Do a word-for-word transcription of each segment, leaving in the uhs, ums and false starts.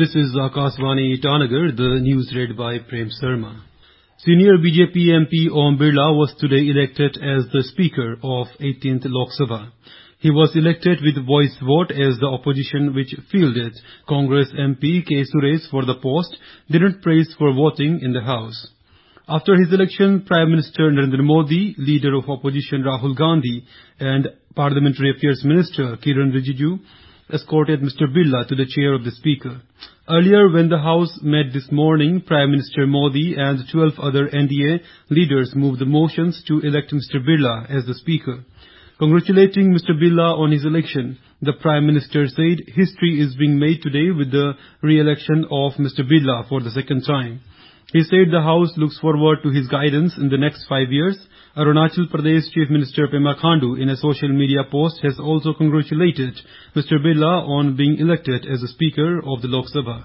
This is Akashvani Itanagar, the news read by Prem Sharma. Senior B J P M P Om Birla was today elected as the Speaker of eighteenth Lok Sabha. He was elected with voice vote as the opposition, which fielded Congress M P K. Suresh for the post, didn't praise for voting in the House. After his election, Prime Minister Narendra Modi, Leader of Opposition Rahul Gandhi and Parliamentary Affairs Minister Kiran Rijiju escorted Mister Birla to the chair of the Speaker. Earlier, when the House met this morning, Prime Minister Modi and twelve other N D A leaders moved the motions to elect Mister Birla as the Speaker. Congratulating Mister Birla on his election, the Prime Minister said history is being made today with the re-election of Mister Birla for the second time. He said the House looks forward to his guidance in the next five years. Arunachal Pradesh Chief Minister Pema Khandu in a social media post has also congratulated Mister Birla on being elected as the Speaker of the Lok Sabha.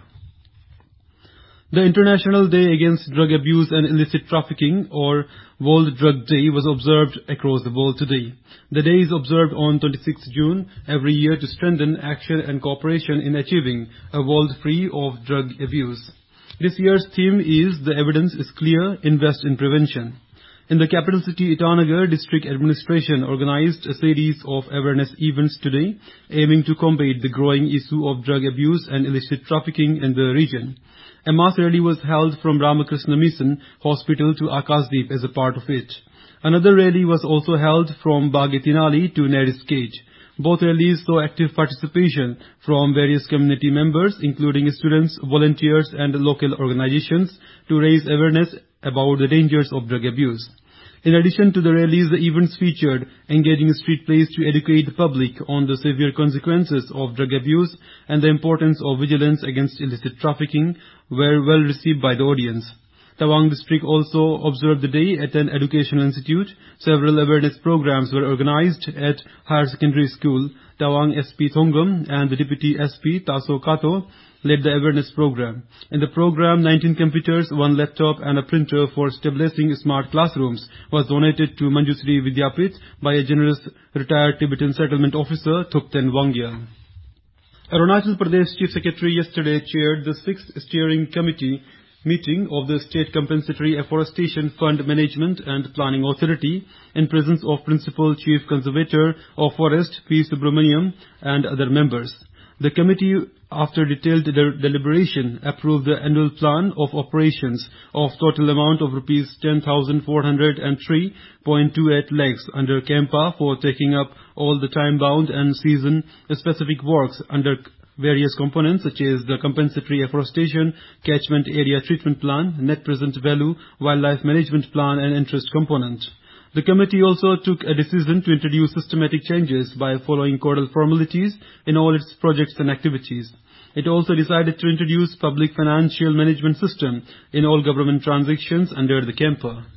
The International Day Against Drug Abuse and Illicit Trafficking, or World Drug Day, was observed across the world today. The day is observed on twenty-sixth June every year to strengthen action and cooperation in achieving a world free of drug abuse. This year's theme is "The Evidence is Clear, Invest in Prevention." In the capital city Itanagar, District Administration organized a series of awareness events today, aiming to combat the growing issue of drug abuse and illicit trafficking in the region. A mass rally was held from Ramakrishna Mission Hospital to Akashdeep as a part of it. Another rally was also held from Baghetinali to Neris Cage. Both rallies saw active participation from various community members, including students, volunteers and local organizations, to raise awareness about the dangers of drug abuse. In addition to the rallies, the events featured engaging street plays to educate the public on the severe consequences of drug abuse and the importance of vigilance against illicit trafficking were well received by the audience. Tawang district also observed the day at an educational institute. Several awareness programs were organized at higher secondary school. Tawang S P Thongam and the Deputy S P Taso Kato led the awareness program. In the program, nineteen computers, one laptop and a printer for establishing smart classrooms was donated to Manjusri Vidyapit by a generous retired Tibetan settlement officer, Thupten Wangyal. Arunachal Pradesh Chief Secretary yesterday chaired the sixth Steering Committee meeting of the State Compensatory Afforestation Fund Management and Planning Authority in presence of Principal Chief Conservator of Forest P. Subramaniam and other members. The committee, after detailed de- deliberation, approved the annual plan of operations of total amount of rupees ten thousand four hundred three point two eight lakhs under Campa for taking up all the time-bound and season-specific works under various components such as the compensatory afforestation, catchment area treatment plan, net present value, wildlife management plan and interest component. The committee also took a decision to introduce systematic changes by following codal formalities in all its projects and activities. It also decided to introduce public financial management system in all government transactions under the Campa.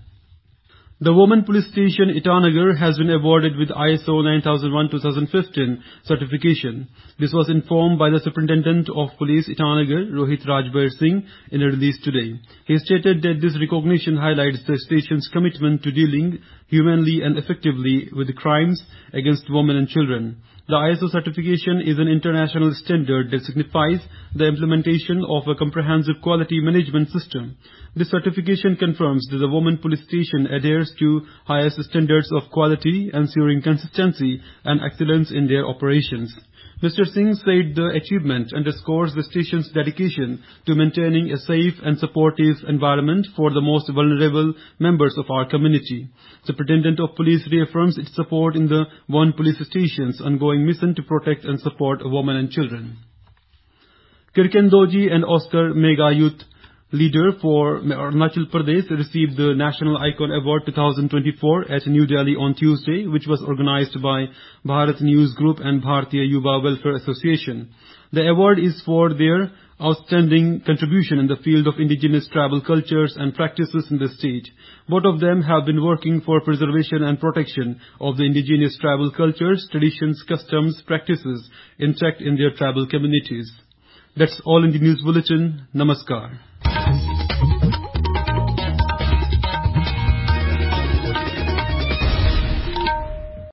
The Women Police Station Itanagar has been awarded with I S O nine thousand one twenty fifteen certification. This was informed by the Superintendent of Police Itanagar, Rohit Rajbir Singh, in a release today. He stated that this recognition highlights the station's commitment to dealing humanely and effectively with crimes against women and children. The I S O certification is an international standard that signifies the implementation of a comprehensive quality management system. This certification confirms that the Women Police Station adheres to highest standards of quality, ensuring consistency and excellence in their operations. Mister Singh said the achievement underscores the station's dedication to maintaining a safe and supportive environment for the most vulnerable members of our community. The Superintendent of Police reaffirms its support in the One Police Station's ongoing mission to protect and support women and children. Kirken Doji and Oscar Mega Youth Leader for Arunachal Pradesh received the National Icon Award twenty twenty-four at New Delhi on Tuesday, which was organized by Bharat News Group and Bharatiya Yuva Welfare Association. The award is for their outstanding contribution in the field of indigenous tribal cultures and practices in the state. Both of them have been working for preservation and protection of the indigenous tribal cultures, traditions, customs, practices intact in their tribal communities. That's all in the news bulletin. Namaskar.